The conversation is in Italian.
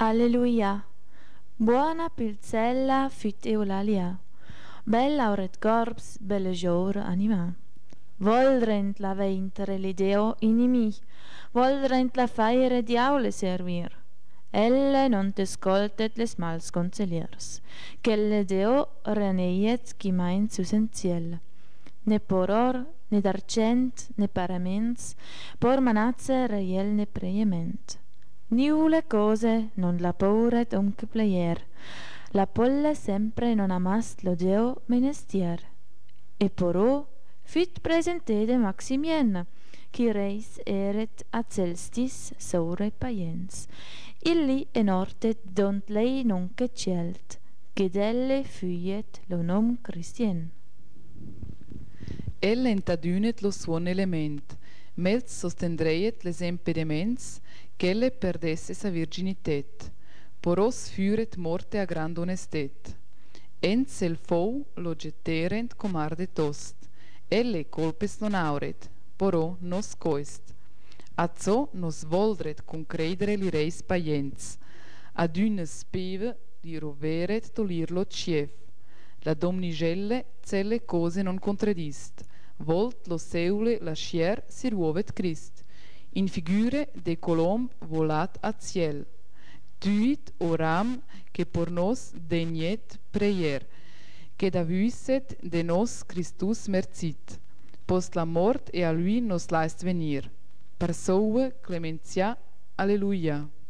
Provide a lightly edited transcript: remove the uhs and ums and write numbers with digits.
Alleluia. Buona pilzella fit eulalia. Bella auret corps, belle gior anima. Voldrent la ventre l'ideo inimi, voldrent la faire diaule servir. Elle non t'escoltet les mals conseliers, che l'ideo reneiet chi main sus en ciel. Ne por or, ne d'argent, ne paraments, por manazze reiel ne preiement. Niule cose non la pouret unque player, la polle sempre non amast lo deo menestier. E porò fit presentede Maximienne, qui reis eret a celstis saure paiens. Illi enortet dont lei nunque cielt, che delle fuiet lo nom Christien. Ella entadunet lo suon element, mels sostendreiet les impediments qu'elle perdesse sa virginitet, poros furet morte a grand onestet. Ens el fou lo getterent com arde tost, elle colpes non auret, porò nos coest. Azzo nos voldret con credere li reis paients, ad una speve li roveret tolir lo cief. La domnigelle celle cose non contradist, volt lo seule lascier si ruovet Christ, in figure de colomb volat a ciel. Tuit oram che por nos degnet preier, che davuisset de nos Christus merzit, post la mort e a lui nos laist venir. Per soue clementia, alleluia.